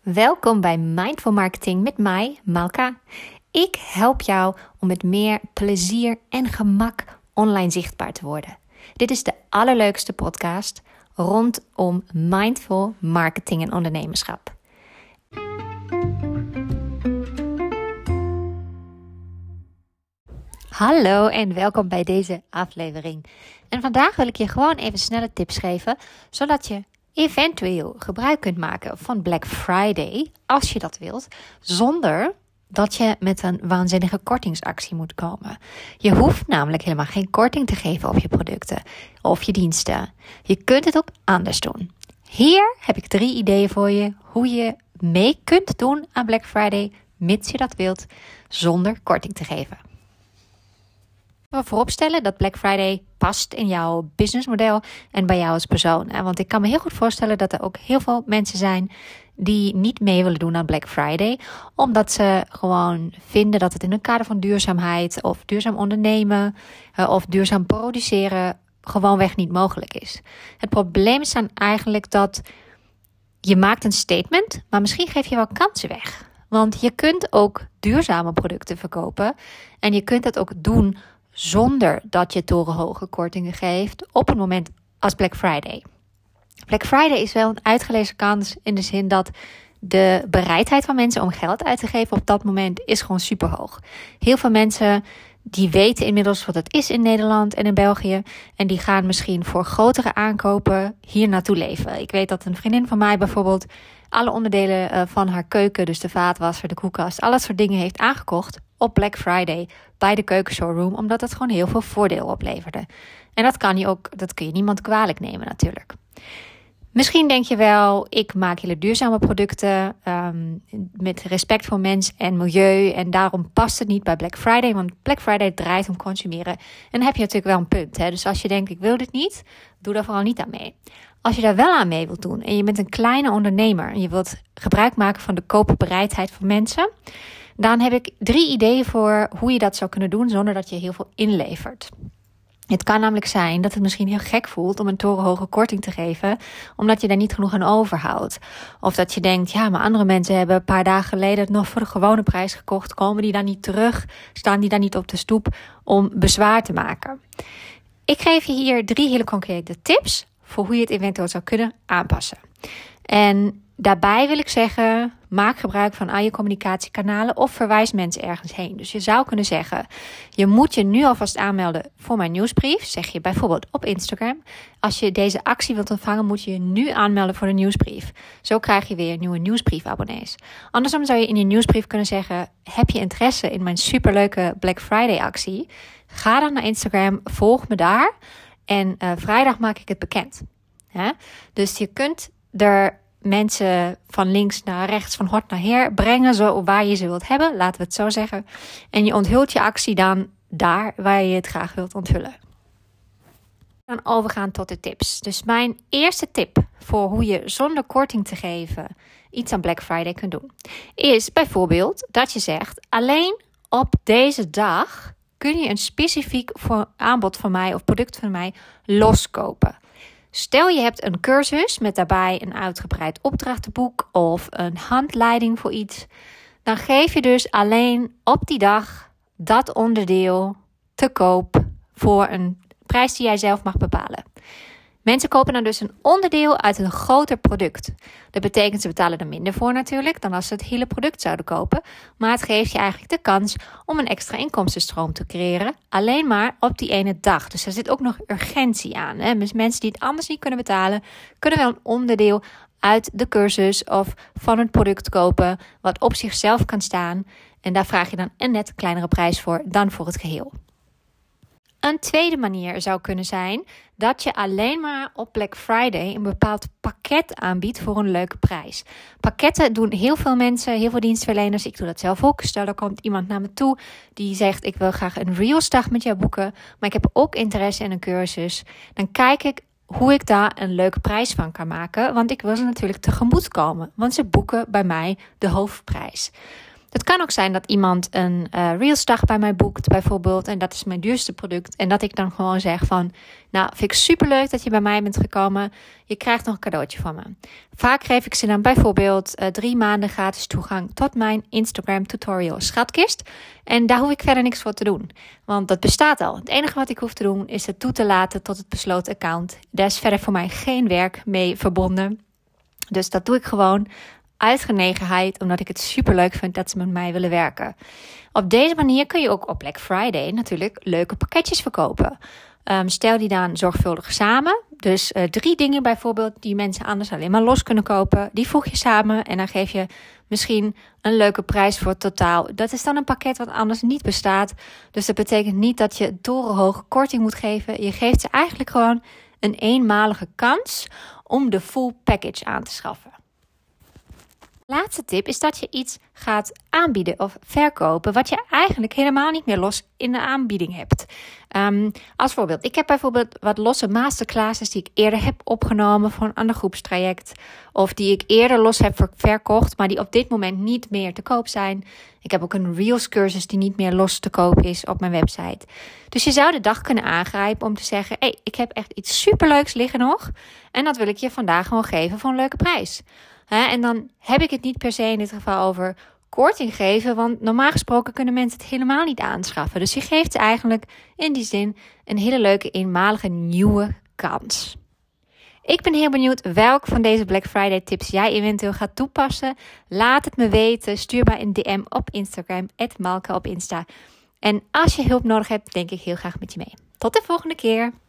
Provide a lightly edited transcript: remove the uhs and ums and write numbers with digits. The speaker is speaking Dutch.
Welkom bij Mindful Marketing met mij, Malka. Ik help jou om met meer plezier en gemak online zichtbaar te worden. Dit is de allerleukste podcast rondom mindful marketing en ondernemerschap. Hallo en welkom bij deze aflevering. En vandaag wil ik je gewoon even snelle tips geven, zodat je eventueel gebruik kunt maken van Black Friday, als je dat wilt, zonder dat je met een waanzinnige kortingsactie moet komen. Je hoeft namelijk helemaal geen korting te geven op je producten of je diensten. Je kunt het ook anders doen. Hier heb ik 3 ideeën voor je hoe je mee kunt doen aan Black Friday, mits je dat wilt, zonder korting te geven. We vooropstellen dat Black Friday past in jouw businessmodel en bij jou als persoon. Want ik kan me heel goed voorstellen dat er ook heel veel mensen zijn die niet mee willen doen aan Black Friday, omdat ze gewoon vinden dat het in een kader van duurzaamheid of duurzaam ondernemen of duurzaam produceren gewoonweg niet mogelijk is. Het probleem is dan eigenlijk dat je maakt een statement, maar misschien geef je wel kansen weg. Want je kunt ook duurzame producten verkopen en je kunt dat ook doen zonder dat je torenhoge kortingen geeft op een moment als Black Friday. Black Friday is wel een uitgelezen kans in de zin dat de bereidheid van mensen om geld uit te geven op dat moment is gewoon super hoog. Heel veel mensen die weten inmiddels wat het is in Nederland en in België en die gaan misschien voor grotere aankopen hier naartoe leven. Ik weet dat een vriendin van mij bijvoorbeeld alle onderdelen van haar keuken, dus de vaatwasser, de koelkast, alle soort dingen heeft aangekocht op Black Friday bij de keukenshowroom, omdat het gewoon heel veel voordeel opleverde. En dat kun je niemand kwalijk nemen natuurlijk. Misschien denk je wel, ik maak hele duurzame producten met respect voor mens en milieu en daarom past het niet bij Black Friday, want Black Friday draait om consumeren. En dan heb je natuurlijk wel een punt. Hè? Dus als je denkt, ik wil dit niet, doe daar vooral niet aan mee. Als je daar wel aan mee wilt doen en je bent een kleine ondernemer en je wilt gebruik maken van de koopbereidheid van mensen, dan heb ik 3 ideeën voor hoe je dat zou kunnen doen zonder dat je heel veel inlevert. Het kan namelijk zijn dat het misschien heel gek voelt om een torenhoge korting te geven, omdat je daar niet genoeg aan overhoudt. Of dat je denkt, ja, maar andere mensen hebben een paar dagen geleden het nog voor de gewone prijs gekocht. Komen die dan niet terug? Staan die dan niet op de stoep om bezwaar te maken? Ik geef je hier 3 hele concrete tips voor hoe je het eventueel zou kunnen aanpassen. En daarbij wil ik zeggen, maak gebruik van al je communicatiekanalen of verwijs mensen ergens heen. Dus je zou kunnen zeggen, je moet je nu alvast aanmelden voor mijn nieuwsbrief. Zeg je bijvoorbeeld op Instagram. Als je deze actie wilt ontvangen, moet je je nu aanmelden voor de nieuwsbrief. Zo krijg je weer nieuwe nieuwsbriefabonnees. Andersom zou je in je nieuwsbrief kunnen zeggen, heb je interesse in mijn superleuke Black Friday actie? Ga dan naar Instagram, volg me daar en vrijdag maak ik het bekend. Ja? Dus je kunt er mensen van links naar rechts, van hot naar her brengen, zo waar je ze wilt hebben, laten we het zo zeggen. En je onthult je actie dan daar waar je het graag wilt onthullen. Dan overgaan tot de tips. Dus mijn eerste tip voor hoe je zonder korting te geven iets aan Black Friday kunt doen, is bijvoorbeeld dat je zegt, alleen op deze dag kun je een specifiek aanbod van mij of product van mij loskopen. Stel je hebt een cursus met daarbij een uitgebreid opdrachtenboek of een handleiding voor iets. Dan geef je dus alleen op die dag dat onderdeel te koop voor een prijs die jij zelf mag bepalen. Mensen kopen dan dus een onderdeel uit een groter product. Dat betekent ze betalen er minder voor natuurlijk dan als ze het hele product zouden kopen. Maar het geeft je eigenlijk de kans om een extra inkomstenstroom te creëren. Alleen maar op die ene dag. Dus er zit ook nog urgentie aan. Hè? Dus mensen die het anders niet kunnen betalen, kunnen wel een onderdeel uit de cursus of van het product kopen wat op zichzelf kan staan. En daar vraag je dan een net kleinere prijs voor dan voor het geheel. Een tweede manier zou kunnen zijn dat je alleen maar op Black Friday een bepaald pakket aanbiedt voor een leuke prijs. Pakketten doen heel veel mensen, heel veel dienstverleners. Ik doe dat zelf ook. Stel, er komt iemand naar me toe die zegt, ik wil graag een Reelsdag met jou boeken, maar ik heb ook interesse in een cursus. Dan kijk ik hoe ik daar een leuke prijs van kan maken, want ik wil ze natuurlijk tegemoet komen, want ze boeken bij mij de hoofdprijs. Het kan ook zijn dat iemand een Reelsdag bij mij boekt bijvoorbeeld. En dat is mijn duurste product. En dat ik dan gewoon zeg van, nou vind ik superleuk dat je bij mij bent gekomen. Je krijgt nog een cadeautje van me. Vaak geef ik ze dan bijvoorbeeld 3 maanden gratis toegang tot mijn Instagram tutorial schatkist. En daar hoef ik verder niks voor te doen. Want dat bestaat al. Het enige wat ik hoef te doen is het toe te laten tot het besloten account. Daar is verder voor mij geen werk mee verbonden. Dus dat doe ik gewoon uit genegenheid, omdat ik het superleuk vind dat ze met mij willen werken. Op deze manier kun je ook op Black Friday natuurlijk leuke pakketjes verkopen. Stel die dan zorgvuldig samen. Dus 3 dingen bijvoorbeeld die mensen anders alleen maar los kunnen kopen. Die voeg je samen en dan geef je misschien een leuke prijs voor het totaal. Dat is dan een pakket wat anders niet bestaat. Dus dat betekent niet dat je torenhoge korting moet geven. Je geeft ze eigenlijk gewoon een eenmalige kans om de full package aan te schaffen. Laatste tip is dat je iets gaat aanbieden of verkopen wat je eigenlijk helemaal niet meer los in de aanbieding hebt. Als voorbeeld, ik heb bijvoorbeeld wat losse masterclasses die ik eerder heb opgenomen voor een ander groepstraject. Of die ik eerder los heb verkocht, maar die op dit moment niet meer te koop zijn. Ik heb ook een Reels cursus die niet meer los te koop is op mijn website. Dus je zou de dag kunnen aangrijpen om te zeggen, hey, ik heb echt iets superleuks liggen nog. En dat wil ik je vandaag gewoon geven voor een leuke prijs. En dan heb ik het niet per se in dit geval over korting geven, want normaal gesproken kunnen mensen het helemaal niet aanschaffen. Dus je geeft eigenlijk in die zin een hele leuke eenmalige nieuwe kans. Ik ben heel benieuwd welk van deze Black Friday tips jij eventueel gaat toepassen. Laat het me weten. Stuur mij een DM op Instagram, @malka op Insta. En als je hulp nodig hebt, denk ik heel graag met je mee. Tot de volgende keer.